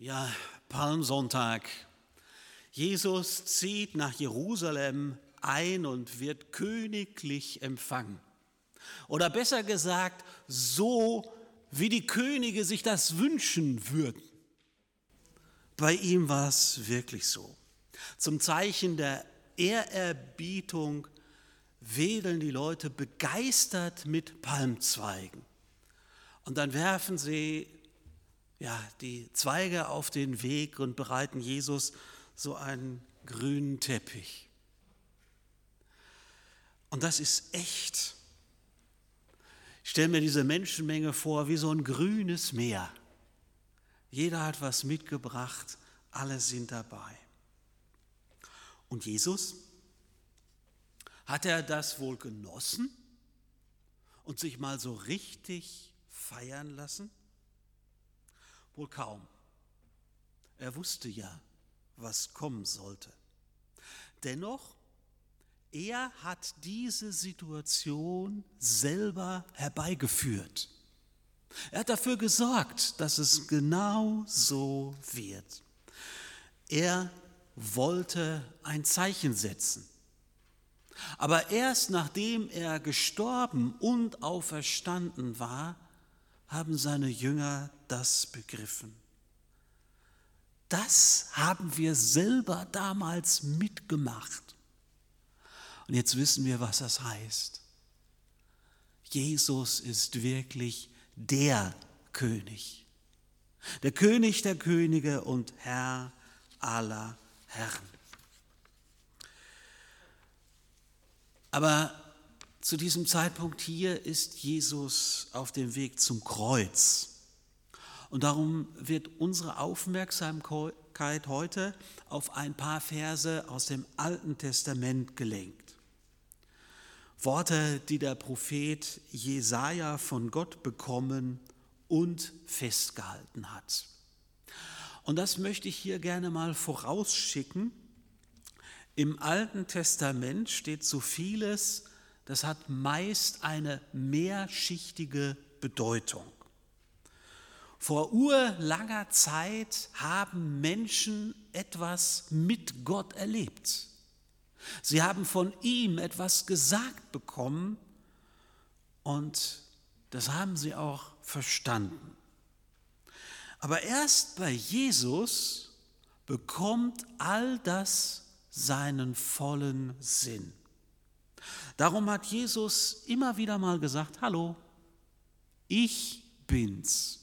Ja, Palmsonntag. Jesus zieht nach Jerusalem ein und wird königlich empfangen. Oder besser gesagt, so wie die Könige sich das wünschen würden. Bei ihm war es wirklich so. Zum Zeichen der Ehrerbietung wedeln die Leute begeistert mit Palmzweigen. Und dann werfen sie die Zweige auf den Weg und bereiten Jesus so einen grünen Teppich. Und das ist echt. Ich stelle mir diese Menschenmenge vor wie so ein grünes Meer. Jeder hat was mitgebracht, alle sind dabei. Und Jesus? Hat er das wohl genossen und sich mal so richtig feiern lassen? Wohl kaum. Er wusste ja, was kommen sollte. Dennoch, er hat diese Situation selber herbeigeführt. Er hat dafür gesorgt, dass es genau so wird. Er wollte ein Zeichen setzen. Aber erst nachdem er gestorben und auferstanden war, haben seine Jünger das begriffen. Das haben wir selber damals mitgemacht. Und jetzt wissen wir, was das heißt. Jesus ist wirklich der König. Der König der Könige und Herr aller Herren. Aber zu diesem Zeitpunkt hier ist Jesus auf dem Weg zum Kreuz. Und darum wird unsere Aufmerksamkeit heute auf ein paar Verse aus dem Alten Testament gelenkt. Worte, die der Prophet Jesaja von Gott bekommen und festgehalten hat. Und das möchte ich hier gerne mal vorausschicken. Im Alten Testament steht so vieles, das hat meist eine mehrschichtige Bedeutung. Vor urlanger Zeit haben Menschen etwas mit Gott erlebt. Sie haben von ihm etwas gesagt bekommen und das haben sie auch verstanden. Aber erst bei Jesus bekommt all das seinen vollen Sinn. Darum hat Jesus immer wieder mal gesagt, hallo, ich bin's.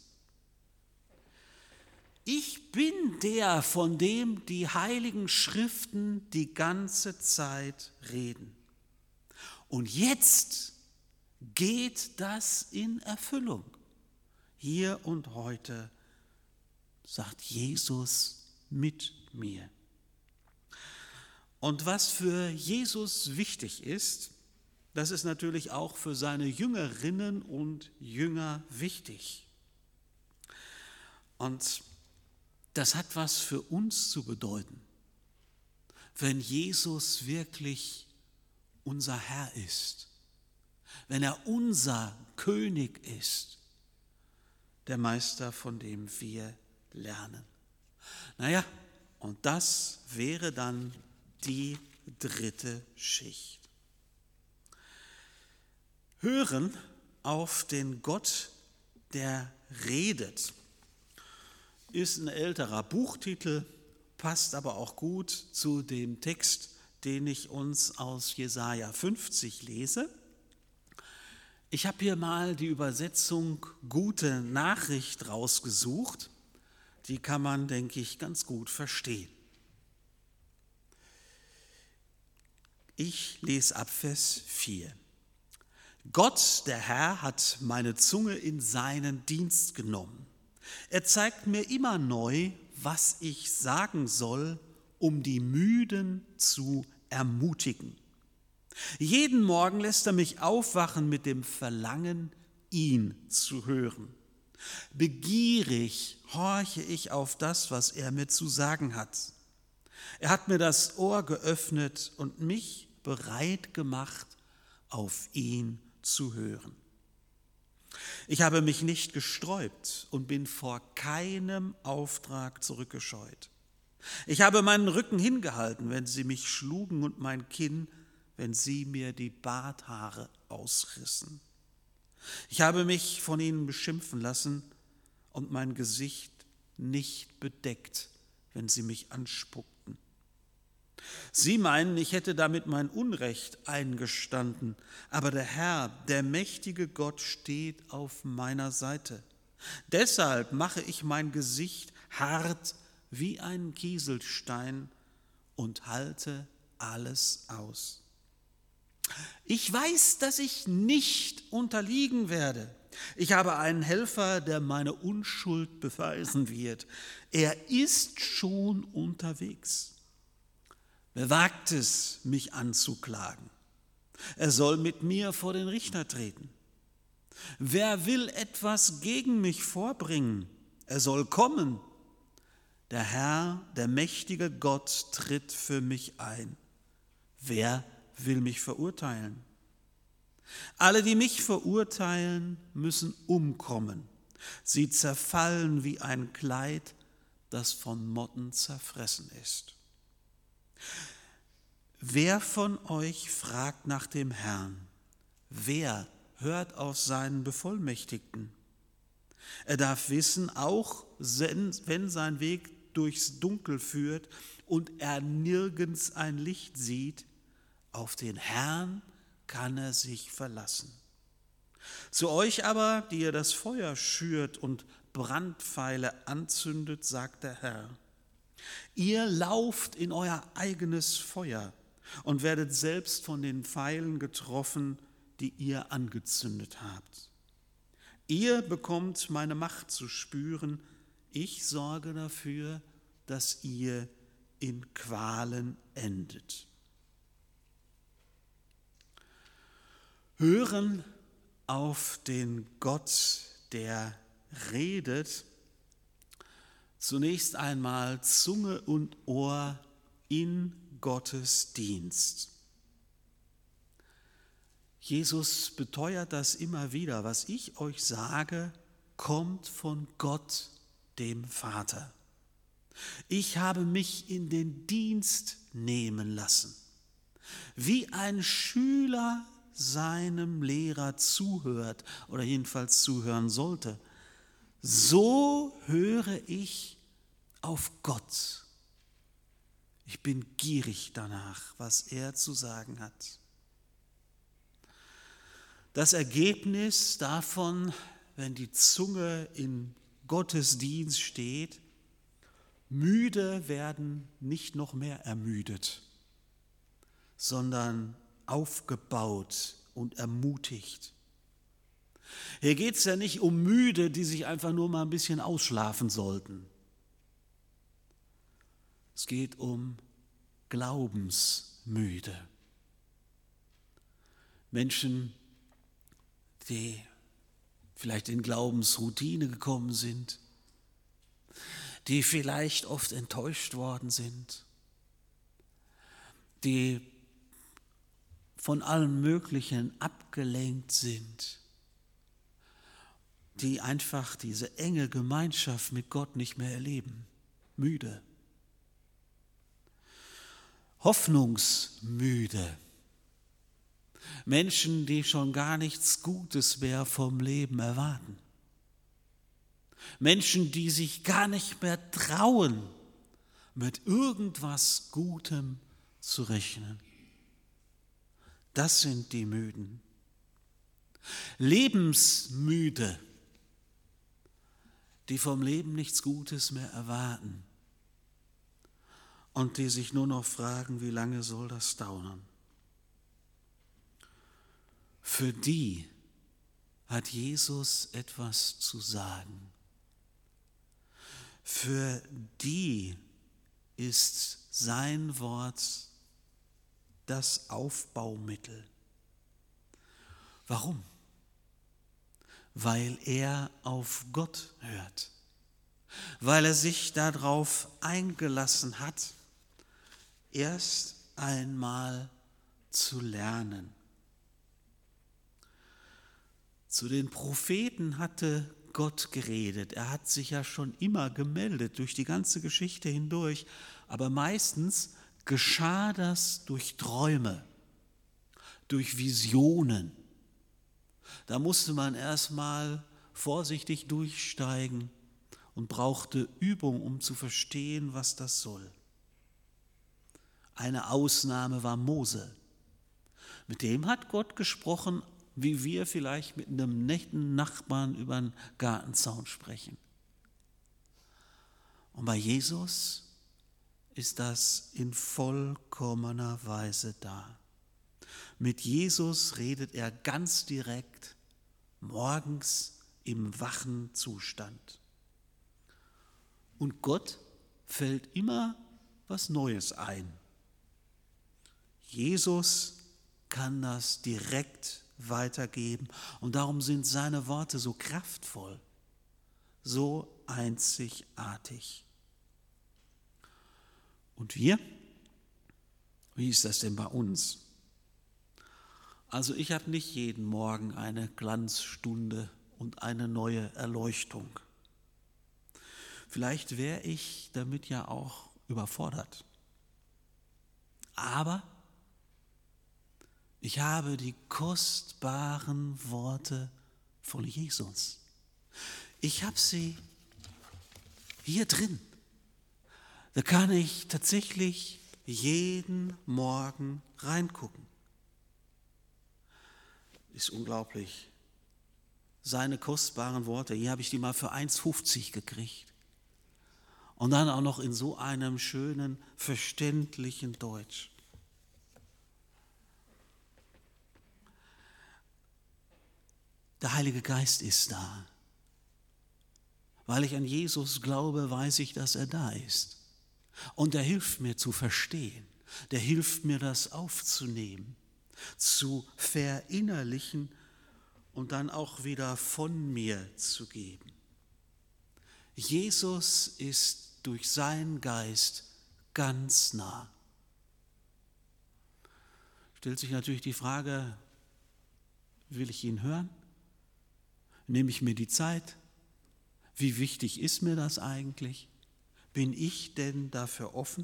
Ich bin der, von dem die Heiligen Schriften die ganze Zeit reden. Und jetzt geht das in Erfüllung. Hier und heute sagt Jesus mit mir. Und was für Jesus wichtig ist, das ist natürlich auch für seine Jüngerinnen und Jünger wichtig. Und das hat was für uns zu bedeuten, wenn Jesus wirklich unser Herr ist, wenn er unser König ist, der Meister, von dem wir lernen. Und das wäre dann die dritte Schicht. Hören auf den Gott, der redet, ist ein älterer Buchtitel, passt aber auch gut zu dem Text, den ich uns aus Jesaja 50 lese. Ich habe hier mal die Übersetzung Gute Nachricht rausgesucht. Die kann man, denke ich, ganz gut verstehen. Ich lese ab Vers 4. Gott, der Herr, hat meine Zunge in seinen Dienst genommen. Er zeigt mir immer neu, was ich sagen soll, um die Müden zu ermutigen. Jeden Morgen lässt er mich aufwachen mit dem Verlangen, ihn zu hören. Begierig horche ich auf das, was er mir zu sagen hat. Er hat mir das Ohr geöffnet und mich bereit gemacht, auf ihn zu hören. Ich habe mich nicht gesträubt und bin vor keinem Auftrag zurückgescheut. Ich habe meinen Rücken hingehalten, wenn sie mich schlugen, und mein Kinn, wenn sie mir die Barthaare ausrissen. Ich habe mich von ihnen beschimpfen lassen und mein Gesicht nicht bedeckt, wenn sie mich anspuckten. Sie meinen, ich hätte damit mein Unrecht eingestanden, aber der Herr, der mächtige Gott, steht auf meiner Seite. Deshalb mache ich mein Gesicht hart wie ein Kieselstein und halte alles aus. Ich weiß, dass ich nicht unterliegen werde. Ich habe einen Helfer, der meine Unschuld beweisen wird. Er ist schon unterwegs. Wer wagt es, mich anzuklagen? Er soll mit mir vor den Richter treten. Wer will etwas gegen mich vorbringen? Er soll kommen. Der Herr, der mächtige Gott, tritt für mich ein. Wer will mich verurteilen? Alle, die mich verurteilen, müssen umkommen. Sie zerfallen wie ein Kleid, das von Motten zerfressen ist. Wer von euch fragt nach dem Herrn? Wer hört auf seinen Bevollmächtigten? Er darf wissen, auch wenn sein Weg durchs Dunkel führt und er nirgends ein Licht sieht, auf den Herrn kann er sich verlassen. Zu euch aber, die ihr das Feuer schürt und Brandpfeile anzündet, sagt der Herr: Ihr lauft in euer eigenes Feuer und werdet selbst von den Pfeilen getroffen, die ihr angezündet habt. Ihr bekommt meine Macht zu spüren, ich sorge dafür, dass ihr in Qualen endet. Hören auf den Gott, der redet. Zunächst einmal Zunge und Ohr in Gottes Dienst. Jesus beteuert das immer wieder. Was ich euch sage, kommt von Gott, dem Vater. Ich habe mich in den Dienst nehmen lassen. Wie ein Schüler seinem Lehrer zuhört oder jedenfalls zuhören sollte, so höre ich auf Gott. Ich bin gierig danach, was er zu sagen hat. Das Ergebnis davon, wenn die Zunge in Gottes Dienst steht, müde werden nicht noch mehr ermüdet, sondern aufgebaut und ermutigt. Hier geht es ja nicht um Müde, die sich einfach nur mal ein bisschen ausschlafen sollten. Es geht um Glaubensmüde. Menschen, die vielleicht in Glaubensroutine gekommen sind, die vielleicht oft enttäuscht worden sind, die von allem Möglichen abgelenkt sind, die einfach diese enge Gemeinschaft mit Gott nicht mehr erleben, müde, hoffnungsmüde, Menschen, die schon gar nichts Gutes mehr vom Leben erwarten, Menschen, die sich gar nicht mehr trauen, mit irgendwas Gutem zu rechnen. Das sind die Müden. Lebensmüde, die vom Leben nichts Gutes mehr erwarten und die sich nur noch fragen, wie lange soll das dauern? Für die hat Jesus etwas zu sagen. Für die ist sein Wort das Aufbaumittel. Warum? Weil er auf Gott hört, weil er sich darauf eingelassen hat, erst einmal zu lernen. Zu den Propheten hatte Gott geredet. Er hat sich ja schon immer gemeldet, durch die ganze Geschichte hindurch. Aber meistens geschah das durch Träume, durch Visionen. Da musste man erstmal vorsichtig durchsteigen und brauchte Übung, um zu verstehen, was das soll. Eine Ausnahme war Mose. Mit dem hat Gott gesprochen, wie wir vielleicht mit einem netten Nachbarn über einen Gartenzaun sprechen. Und bei Jesus ist das in vollkommener Weise da. Mit Jesus redet er ganz direkt, morgens im wachen Zustand. Und Gott fällt immer was Neues ein. Jesus kann das direkt weitergeben und darum sind seine Worte so kraftvoll, so einzigartig. Und wir? Wie ist das denn bei uns? Also ich habe nicht jeden Morgen eine Glanzstunde und eine neue Erleuchtung. Vielleicht wäre ich damit ja auch überfordert. Aber ich habe die kostbaren Worte von Jesus. Ich habe sie hier drin. Da kann ich tatsächlich jeden Morgen reingucken. Ist unglaublich. Seine kostbaren Worte, hier habe ich die mal für 1,50 gekriegt. Und dann auch noch in so einem schönen, verständlichen Deutsch. Der Heilige Geist ist da. Weil ich an Jesus glaube, weiß ich, dass er da ist. Und er hilft mir zu verstehen. Der hilft mir, das aufzunehmen, zu verinnerlichen und dann auch wieder von mir zu geben. Jesus ist durch seinen Geist ganz nah. Stellt sich natürlich die Frage, will ich ihn hören? Nehme ich mir die Zeit? Wie wichtig ist mir das eigentlich? Bin ich denn dafür offen?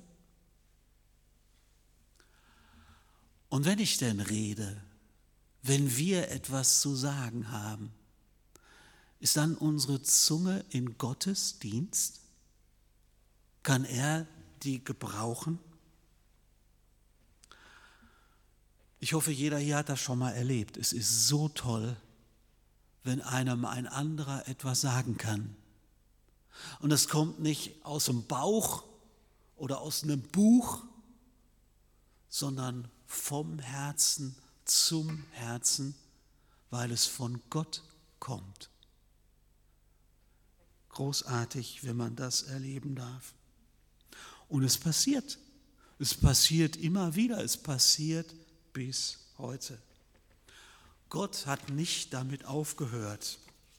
Und wenn ich denn rede, wenn wir etwas zu sagen haben, ist dann unsere Zunge in Gottes Dienst? Kann er die gebrauchen? Ich hoffe, jeder hier hat das schon mal erlebt. Es ist so toll, wenn einem ein anderer etwas sagen kann. Und das kommt nicht aus dem Bauch oder aus einem Buch, sondern vom Herzen zum Herzen, weil es von Gott kommt. Großartig, wenn man das erleben darf. Und es passiert. Es passiert immer wieder. Es passiert bis heute. Gott hat nicht damit aufgehört.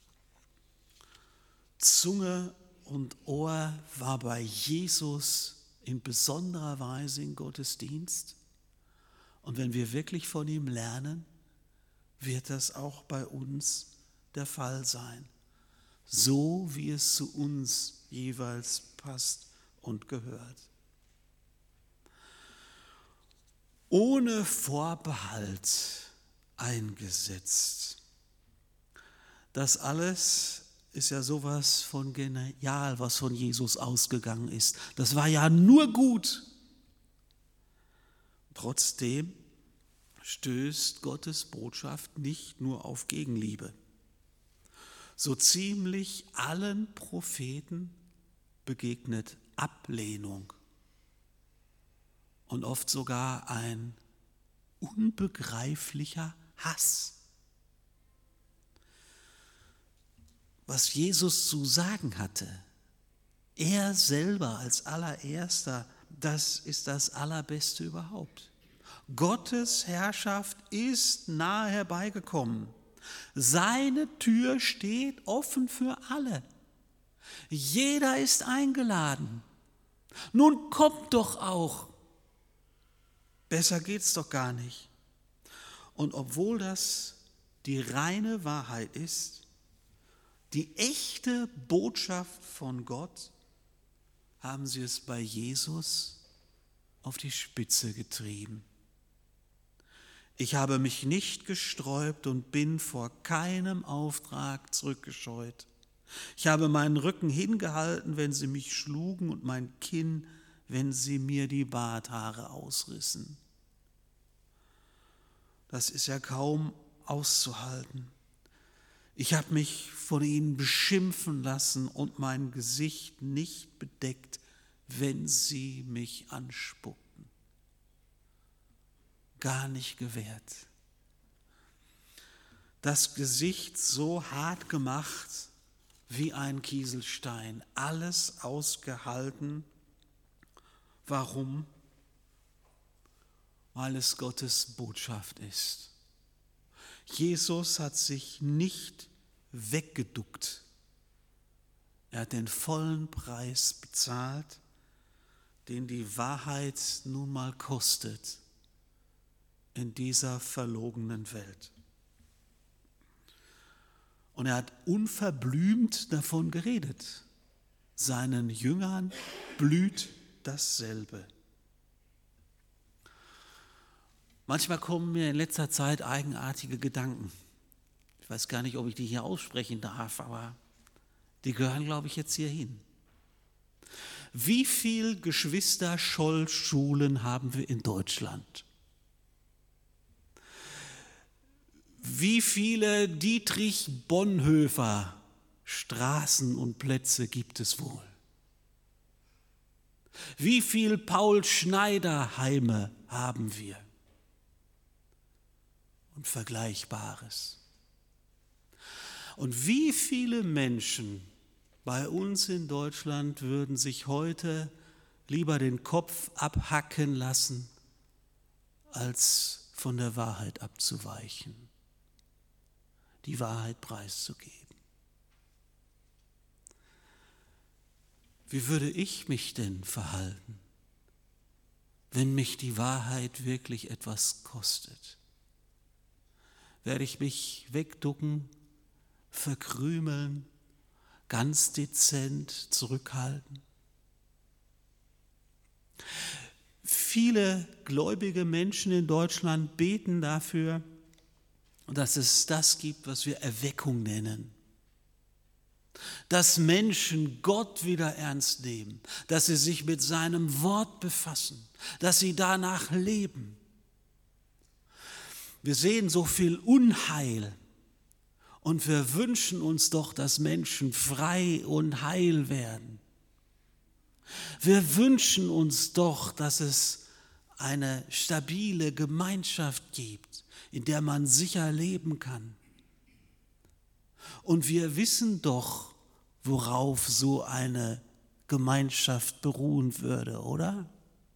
Zunge und Ohr war bei Jesus in besonderer Weise in Gottes Dienst. Und wenn wir wirklich von ihm lernen, wird das auch bei uns der Fall sein. So wie es zu uns jeweils passt und gehört. Ohne Vorbehalt eingesetzt. Das alles ist ja sowas von genial, was von Jesus ausgegangen ist. Das war ja nur gut. Trotzdem stößt Gottes Botschaft nicht nur auf Gegenliebe. So ziemlich allen Propheten begegnet Ablehnung und oft sogar ein unbegreiflicher Hass. Was Jesus zu sagen hatte, er selber als allererster, das ist das Allerbeste überhaupt. Gottes Herrschaft ist nahe herbeigekommen. Seine Tür steht offen für alle. Jeder ist eingeladen. Nun kommt doch auch. Besser geht's doch gar nicht. Und obwohl das die reine Wahrheit ist, die echte Botschaft von Gott, haben sie es bei Jesus auf die Spitze getrieben. Ich habe mich nicht gesträubt und bin vor keinem Auftrag zurückgescheut. Ich habe meinen Rücken hingehalten, wenn sie mich schlugen, und mein Kinn, wenn sie mir die Barthaare ausrissen. Das ist ja kaum auszuhalten. Ich habe mich von ihnen beschimpfen lassen und mein Gesicht nicht bedeckt, wenn sie mich anspuckten. Gar nicht gewährt. Das Gesicht so hart gemacht wie ein Kieselstein, alles ausgehalten. Warum? Weil es Gottes Botschaft ist. Jesus hat sich nicht weggeduckt. Er hat den vollen Preis bezahlt, den die Wahrheit nun mal kostet in dieser verlogenen Welt. Und er hat unverblümt davon geredet. Seinen Jüngern blüht dasselbe. Manchmal kommen mir in letzter Zeit eigenartige Gedanken. Ich weiß gar nicht, ob ich die hier aussprechen darf, aber die gehören, glaube ich, jetzt hier hin. Wie viele Geschwister-Scholl-Schulen haben wir in Deutschland? Wie viele Dietrich-Bonhoeffer Straßen und Plätze gibt es wohl? Wie viele Paul-Schneider-Heime haben wir? Und Vergleichbares. Und wie viele Menschen bei uns in Deutschland würden sich heute lieber den Kopf abhacken lassen, als von der Wahrheit abzuweichen, die Wahrheit preiszugeben? Wie würde ich mich denn verhalten, wenn mich die Wahrheit wirklich etwas kostet? Werde ich mich wegducken, verkrümeln, ganz dezent zurückhalten? Viele gläubige Menschen in Deutschland beten dafür, dass es das gibt, was wir Erweckung nennen. Dass Menschen Gott wieder ernst nehmen, dass sie sich mit seinem Wort befassen, dass sie danach leben. Wir sehen so viel Unheil und wir wünschen uns doch, dass Menschen frei und heil werden. Wir wünschen uns doch, dass es eine stabile Gemeinschaft gibt, in der man sicher leben kann. Und wir wissen doch, worauf so eine Gemeinschaft beruhen würde, oder?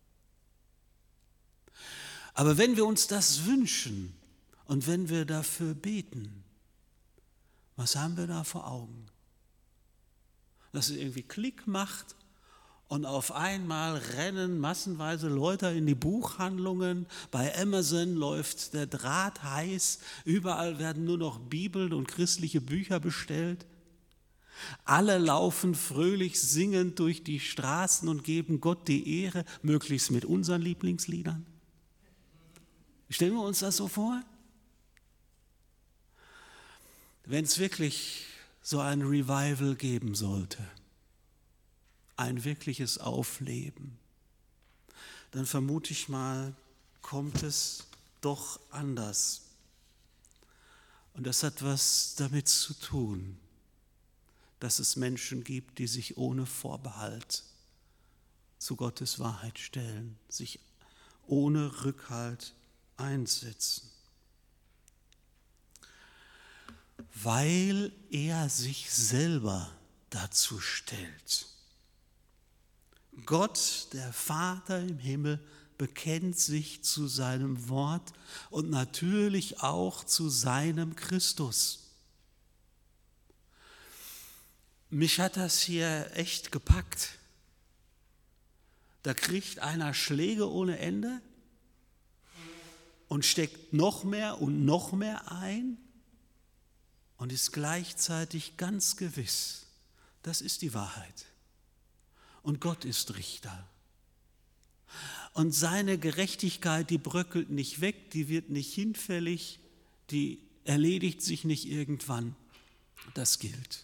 Aber wenn wir uns das wünschen und wenn wir dafür beten, was haben wir da vor Augen? Dass es irgendwie Klick macht und auf einmal rennen massenweise Leute in die Buchhandlungen, bei Amazon läuft der Draht heiß, überall werden nur noch Bibeln und christliche Bücher bestellt. Alle laufen fröhlich singend durch die Straßen und geben Gott die Ehre, möglichst mit unseren Lieblingsliedern. Stellen wir uns das so vor? Wenn es wirklich so ein Revival geben sollte, ein wirkliches Aufleben, dann vermute ich mal, kommt es doch anders. Und das hat was damit zu tun, dass es Menschen gibt, die sich ohne Vorbehalt zu Gottes Wahrheit stellen, sich ohne Rückhalt einsetzen. Weil er sich selber dazu stellt. Gott, der Vater im Himmel, bekennt sich zu seinem Wort und natürlich auch zu seinem Christus. Mich hat das hier echt gepackt. Da kriegt einer Schläge ohne Ende und steckt noch mehr und noch mehr ein. und ist gleichzeitig ganz gewiss, das ist die Wahrheit. Und Gott ist Richter. Und seine Gerechtigkeit, die bröckelt nicht weg, die wird nicht hinfällig, die erledigt sich nicht irgendwann. Das gilt.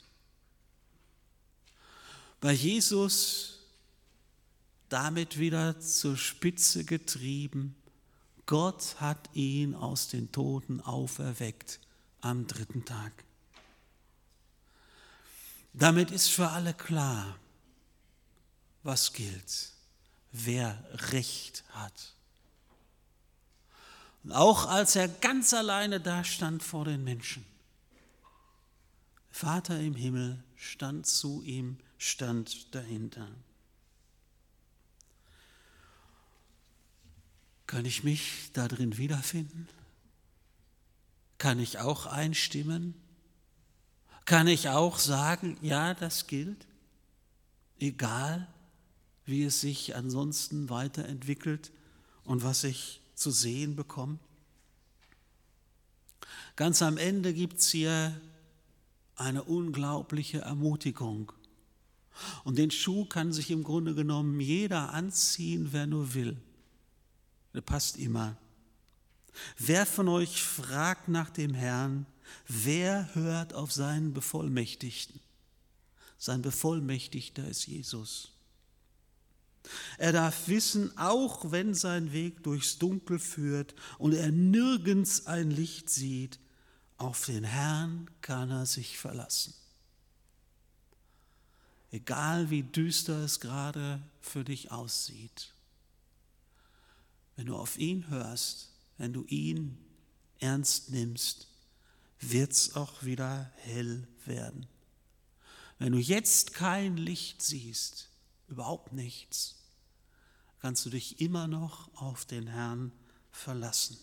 Bei Jesus damit wieder zur Spitze getrieben, Gott hat ihn aus den Toten auferweckt am 3. Tag. Damit ist für alle klar, was gilt, wer Recht hat. Und auch als er ganz alleine dastand vor den Menschen, Vater im Himmel stand zu ihm, stand dahinter. Kann ich mich darin wiederfinden? Kann ich auch einstimmen? Kann ich auch sagen, ja, das gilt, egal wie es sich ansonsten weiterentwickelt und was ich zu sehen bekomme? Ganz am Ende gibt es hier eine unglaubliche Ermutigung. Und den Schuh kann sich im Grunde genommen jeder anziehen, wer nur will. Der passt immer. Wer von euch fragt nach dem Herrn, wer hört auf seinen Bevollmächtigten? Sein Bevollmächtigter ist Jesus. Er darf wissen, auch wenn sein Weg durchs Dunkel führt und er nirgends ein Licht sieht, auf den Herrn kann er sich verlassen. Egal wie düster es gerade für dich aussieht. Wenn du auf ihn hörst, wenn du ihn ernst nimmst, wird es auch wieder hell werden. Wenn du jetzt kein Licht siehst, überhaupt nichts, kannst du dich immer noch auf den Herrn verlassen.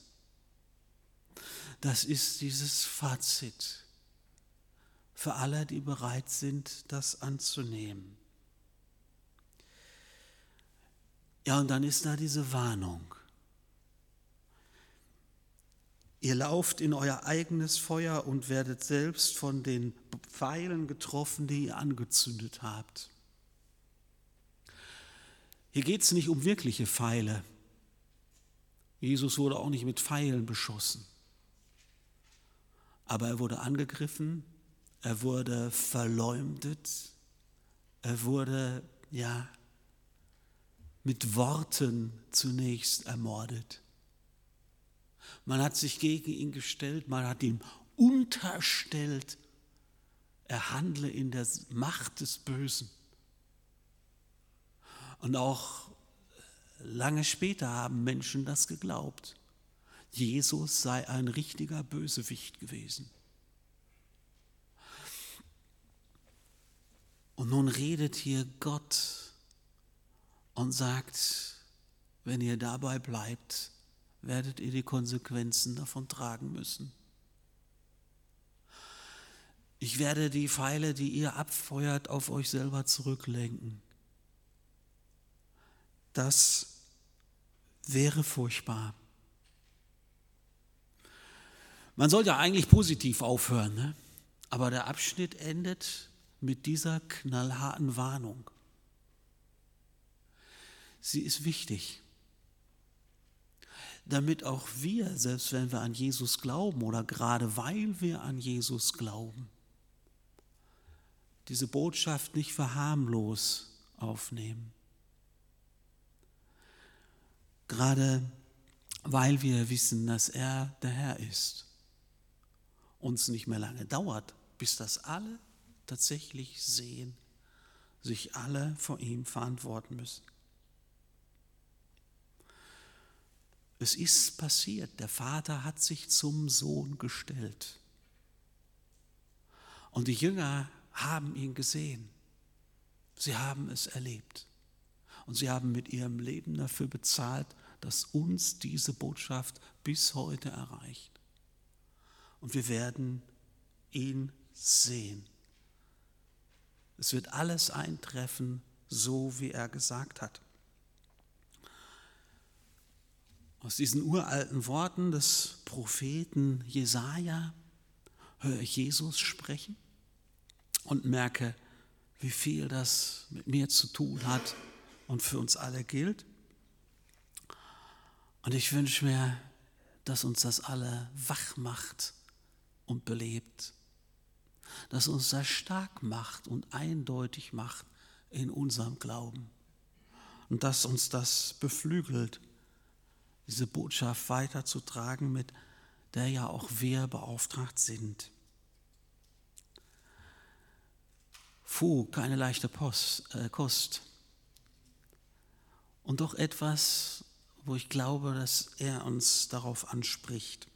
Das ist dieses Fazit für alle, die bereit sind, das anzunehmen. Ja, und dann ist da diese Warnung. Ihr lauft in euer eigenes Feuer und werdet selbst von den Pfeilen getroffen, die ihr angezündet habt. Hier geht es nicht um wirkliche Pfeile. Jesus wurde auch nicht mit Pfeilen beschossen. Aber er wurde angegriffen, er wurde verleumdet, er wurde, mit Worten zunächst ermordet. Man hat sich gegen ihn gestellt, man hat ihm unterstellt, er handle in der Macht des Bösen. Und auch lange später haben Menschen das geglaubt. Jesus sei ein richtiger Bösewicht gewesen. Und nun redet hier Gott und sagt, wenn ihr dabei bleibt, werdet ihr die Konsequenzen davon tragen müssen. Ich werde die Pfeile, die ihr abfeuert, auf euch selber zurücklenken. Das wäre furchtbar. Man soll ja eigentlich positiv aufhören, ne? Aber der Abschnitt endet mit dieser knallharten Warnung. Sie ist wichtig, damit auch wir, selbst wenn wir an Jesus glauben oder gerade weil wir an Jesus glauben, diese Botschaft nicht verharmlos aufnehmen. Gerade weil wir wissen, dass er der Herr ist. Uns nicht mehr lange dauert, bis das alle tatsächlich sehen, sich alle vor ihm verantworten müssen. Es ist passiert, der Vater hat sich zum Sohn gestellt. Und die Jünger haben ihn gesehen. Sie haben es erlebt. Und sie haben mit ihrem Leben dafür bezahlt, dass uns diese Botschaft bis heute erreicht. Und wir werden ihn sehen. Es wird alles eintreffen, so wie er gesagt hat. Aus diesen uralten Worten des Propheten Jesaja höre ich Jesus sprechen und merke, wie viel das mit mir zu tun hat und für uns alle gilt. Und ich wünsche mir, dass uns das alle wach macht und belebt, dass uns das stark macht und eindeutig macht in unserem Glauben und dass uns das beflügelt, diese Botschaft weiterzutragen, mit der ja auch wir beauftragt sind. Keine leichte Kost. Und doch etwas, wo ich glaube, dass er uns darauf anspricht.